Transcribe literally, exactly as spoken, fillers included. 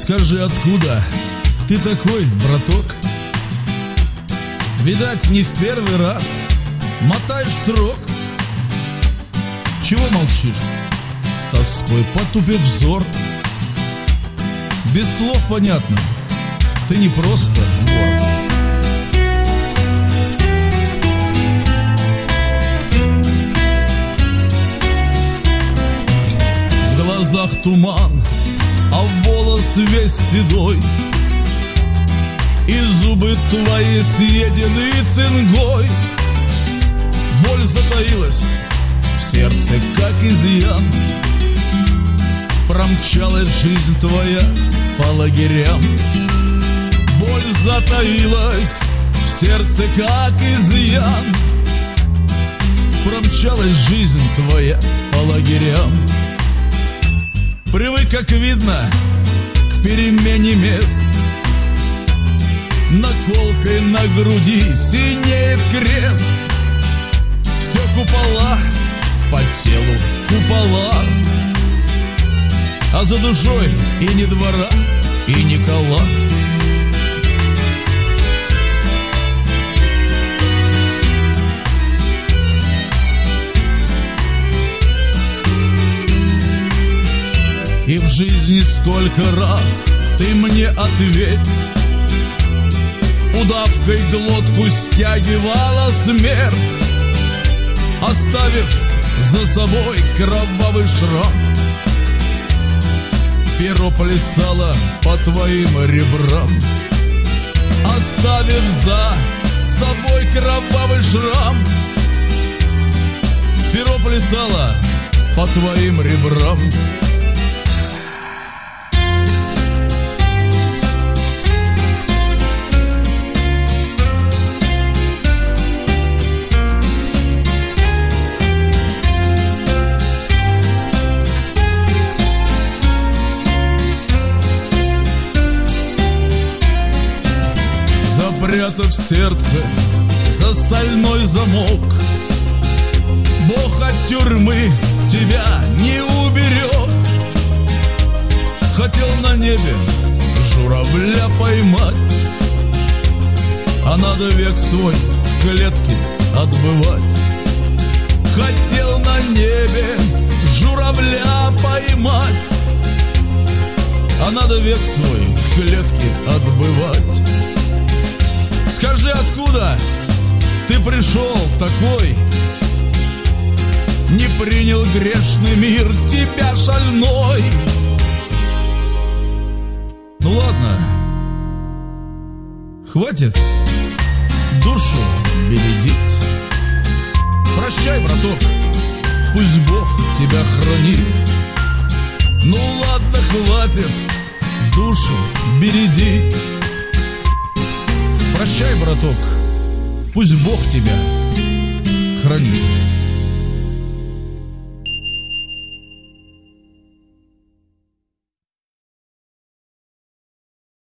Скажи, откуда ты такой, браток? Видать, не в первый раз мотаешь срок. Чего молчишь? С тоской потупив взор. Без слов понятно, ты не просто вор. В глазах туман, а волос весь седой, и зубы твои съедены цингой. Боль затаилась в сердце, как изъян. Промчалась жизнь твоя по лагерям. Боль затаилась в сердце, как изъян. Промчалась жизнь твоя по лагерям. Привык, как видно, к перемене мест. Наколкой на груди синеет крест. Все купола, по телу купола, а за душой и ни двора, и ни кола. И в жизни сколько раз ты мне ответь, удавкой глотку стягивала смерть, оставив за собой кровавый шрам. Перо плясало по твоим ребрам, оставив за собой кровавый шрам. Перо плясало по твоим ребрам. Запрятав сердце за стальной замок, Бог от тюрьмы тебя не уберет. Хотел на небе журавля поймать, а надо век свой в клетке отбывать. Хотел на небе журавля поймать, а надо век свой в клетке отбывать. Скажи, откуда ты пришел такой? Не принял грешный мир тебя шальной. Ну ладно, хватит душу бередить. Прощай, браток, пусть Бог тебя хранит. Ну ладно, хватит душу бередить. Прощай, браток, пусть Бог тебя хранит.